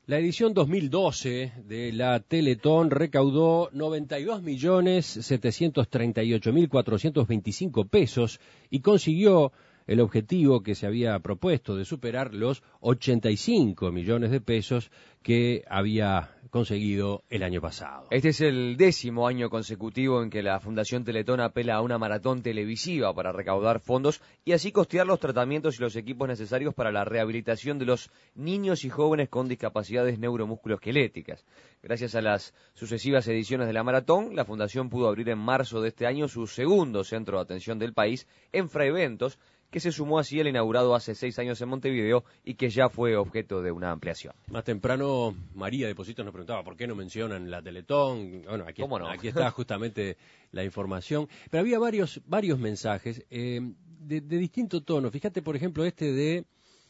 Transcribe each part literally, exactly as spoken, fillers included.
La edición dos mil doce de la Teletón recaudó noventa y dos millones setecientos treinta y ocho mil cuatrocientos veinticinco pesos y consiguió el objetivo que se había propuesto de superar los ochenta y cinco millones de pesos que había conseguido el año pasado. Este es el décimo año consecutivo en que la Fundación Teletón apela a una maratón televisiva para recaudar fondos y así costear los tratamientos y los equipos necesarios para la rehabilitación de los niños y jóvenes con discapacidades neuromusculoesqueléticas. Gracias a las sucesivas ediciones de la maratón, la Fundación pudo abrir en marzo de este año su segundo centro de atención del país en Fraeventos, que se sumó así al inaugurado hace seis años en Montevideo y que ya fue objeto de una ampliación. Más temprano, María de Positos nos preguntaba por qué no mencionan la Teletón. Bueno, aquí, ¿Cómo no? aquí está justamente la información. Pero había varios, varios mensajes eh, de, de distinto tono. Fíjate, por ejemplo, este de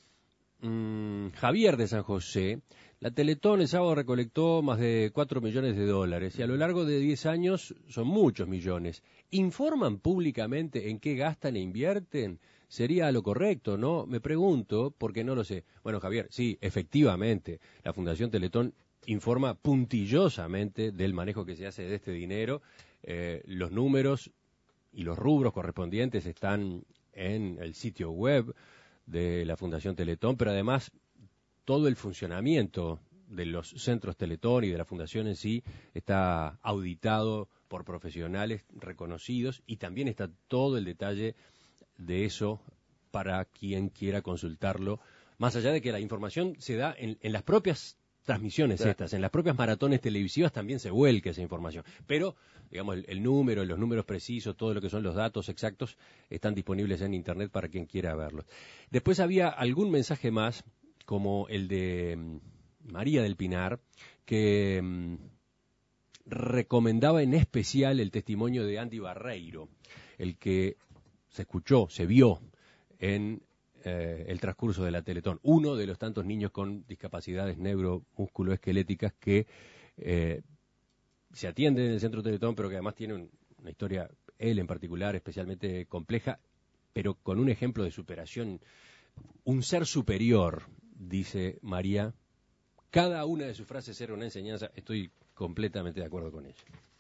mmm, Javier de San José. La Teletón el sábado recolectó más de cuatro millones de dólares y a lo largo de diez años son muchos millones. ¿Informan públicamente en qué gastan e invierten? Sería lo correcto, ¿no? Me pregunto, porque no lo sé. Bueno, Javier, sí, efectivamente, la Fundación Teletón informa puntillosamente del manejo que se hace de este dinero. Eh, los números y los rubros correspondientes están en el sitio web de la Fundación Teletón, pero además todo el funcionamiento de los centros Teletón y de la Fundación en sí está auditado por profesionales reconocidos y también está todo el detalle de eso para quien quiera consultarlo, más allá de que la información se da en, en las propias transmisiones sí. estas, en las propias maratones televisivas también se vuelca esa información, pero digamos el, el número, los números precisos, todo lo que son los datos exactos están disponibles en internet para quien quiera verlos. Después había algún mensaje más, como el de um, María del Pinar, que um, recomendaba en especial el testimonio de Andy Barreiro, el que se escuchó, se vio en eh, el transcurso de la Teletón. Uno de los tantos niños con discapacidades neuromusculoesqueléticas que eh, se atienden en el centro Teletón, pero que además tiene un, una historia, él en particular, especialmente compleja, pero con un ejemplo de superación, un ser superior, dice María. Cada una de sus frases era una enseñanza, estoy completamente de acuerdo con ella.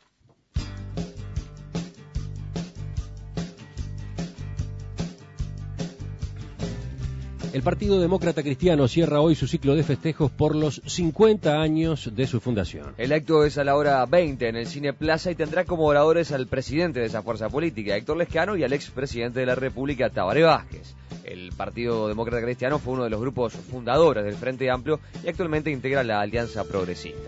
El Partido Demócrata Cristiano cierra hoy su ciclo de festejos por los cincuenta años de su fundación. El acto es a la hora veinte en el Cine Plaza y tendrá como oradores al presidente de esa fuerza política, Héctor Lescano, y al expresidente de la República, Tabaré Vázquez. El Partido Demócrata Cristiano fue uno de los grupos fundadores del Frente Amplio y actualmente integra la Alianza Progresista.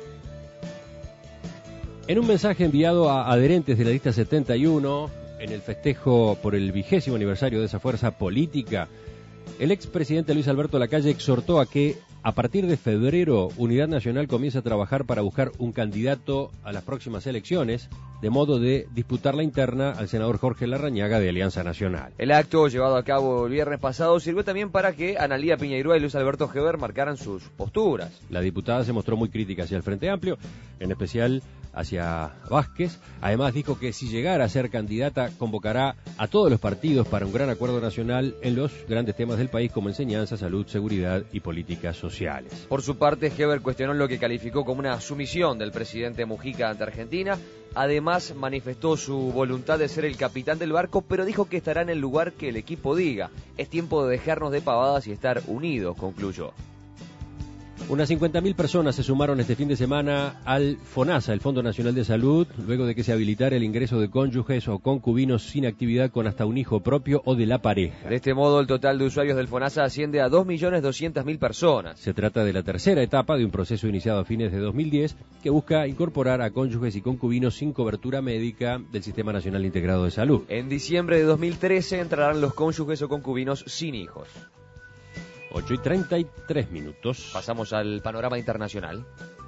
En un mensaje enviado a adherentes de la lista setenta y uno, en el festejo por el vigésimo aniversario de esa fuerza política, el expresidente Luis Alberto Lacalle exhortó a que, a partir de febrero, Unidad Nacional comience a trabajar para buscar un candidato a las próximas elecciones, de modo de disputar la interna al senador Jorge Larrañaga de Alianza Nacional. El acto, llevado a cabo el viernes pasado, sirvió también para que Analía Piñeirúa y Luis Alberto Heber marcaran sus posturas. La diputada se mostró muy crítica hacia el Frente Amplio, en especial hacia Vázquez. Además dijo que si llegara a ser candidata convocará a todos los partidos para un gran acuerdo nacional en los grandes temas del país como enseñanza, salud, seguridad y políticas sociales. Por su parte, Heber cuestionó lo que calificó como una sumisión del presidente Mujica ante Argentina. Además, manifestó su voluntad de ser el capitán del barco, pero dijo que estará en el lugar que el equipo diga. Es tiempo de dejarnos de pavadas y estar unidos, concluyó. Unas cincuenta mil personas se sumaron este fin de semana al FONASA, el Fondo Nacional de Salud, luego de que se habilitara el ingreso de cónyuges o concubinos sin actividad con hasta un hijo propio o de la pareja. De este modo, el total de usuarios del FONASA asciende a dos millones doscientas mil personas. Se trata de la tercera etapa de un proceso iniciado a fines de dos mil diez que busca incorporar a cónyuges y concubinos sin cobertura médica del Sistema Nacional Integrado de Salud. En diciembre de dos mil trece entrarán los cónyuges o concubinos sin hijos. ocho y treinta y tres minutos. Pasamos al panorama internacional.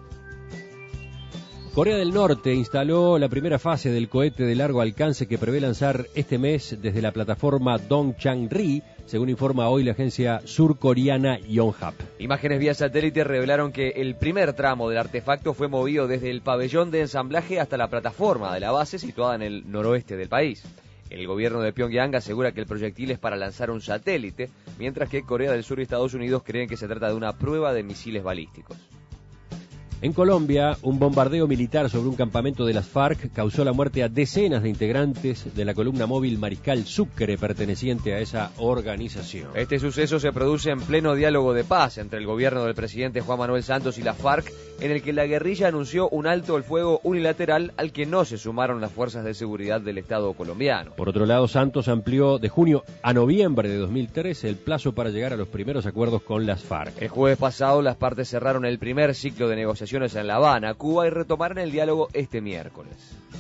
Corea del Norte instaló la primera fase del cohete de largo alcance que prevé lanzar este mes desde la plataforma Dongchang-ri, según informa hoy la agencia surcoreana Yonhap. Imágenes vía satélite revelaron que el primer tramo del artefacto fue movido desde el pabellón de ensamblaje hasta la plataforma de la base situada en el noroeste del país. El gobierno de Pyongyang asegura que el proyectil es para lanzar un satélite, mientras que Corea del Sur y Estados Unidos creen que se trata de una prueba de misiles balísticos. En Colombia, un bombardeo militar sobre un campamento de las FARC causó la muerte a decenas de integrantes de la columna móvil Mariscal Sucre, perteneciente a esa organización. Este suceso se produce en pleno diálogo de paz entre el gobierno del presidente Juan Manuel Santos y la FARC, en el que la guerrilla anunció un alto el fuego unilateral al que no se sumaron las fuerzas de seguridad del Estado colombiano. Por otro lado, Santos amplió de junio a noviembre de dos mil trece el plazo para llegar a los primeros acuerdos con las FARC. El jueves pasado, las partes cerraron el primer ciclo de negociaciones en La Habana, Cuba, y retomarán el diálogo este miércoles.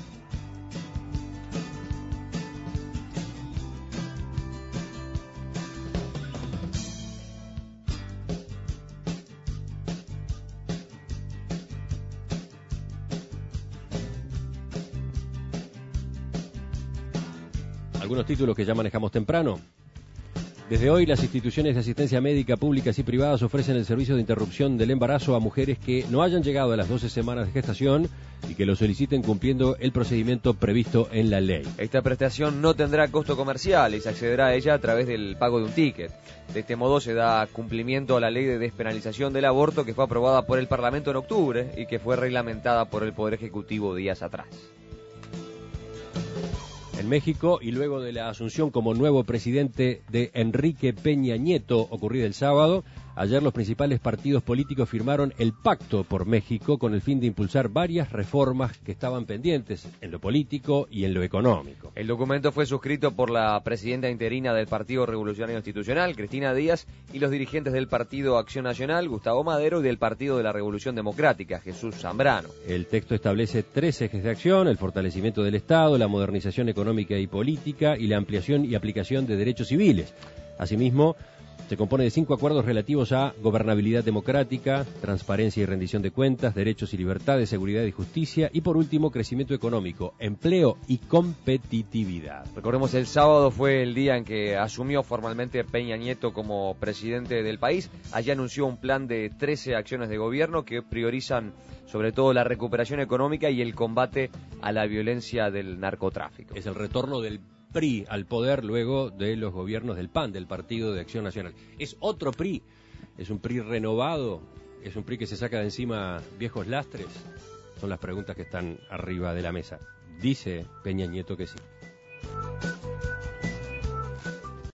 Algunos títulos que ya manejamos temprano. Desde hoy, las instituciones de asistencia médica públicas y privadas ofrecen el servicio de interrupción del embarazo a mujeres que no hayan llegado a las doce semanas de gestación y que lo soliciten cumpliendo el procedimiento previsto en la ley. Esta prestación no tendrá costo comercial y se accederá a ella a través del pago de un ticket. De este modo se da cumplimiento a la ley de despenalización del aborto que fue aprobada por el Parlamento en octubre y que fue reglamentada por el Poder Ejecutivo días atrás. En México, y luego de la asunción como nuevo presidente de Enrique Peña Nieto, ocurrida el sábado, ayer los principales partidos políticos firmaron el Pacto por México con el fin de impulsar varias reformas que estaban pendientes en lo político y en lo económico. El documento fue suscrito por la presidenta interina del Partido Revolucionario Institucional, Cristina Díaz, y los dirigentes del Partido Acción Nacional, Gustavo Madero, y del Partido de la Revolución Democrática, Jesús Zambrano. El texto establece tres ejes de acción: el fortalecimiento del Estado, la modernización económica y política y la ampliación y aplicación de derechos civiles. Asimismo, se compone de cinco acuerdos relativos a gobernabilidad democrática, transparencia y rendición de cuentas, derechos y libertades, seguridad y justicia, y por último, crecimiento económico, empleo y competitividad. Recordemos, el sábado fue el día en que asumió formalmente Peña Nieto como presidente del país. Allí anunció un plan de trece acciones de gobierno que priorizan sobre todo la recuperación económica y el combate a la violencia del narcotráfico. Es el retorno del P R I al poder luego de los gobiernos del P A N, del Partido de Acción Nacional. Es otro P R I, es un P R I renovado, es un P R I que se saca de encima viejos lastres. Son las preguntas que están arriba de la mesa. Dice Peña Nieto que sí.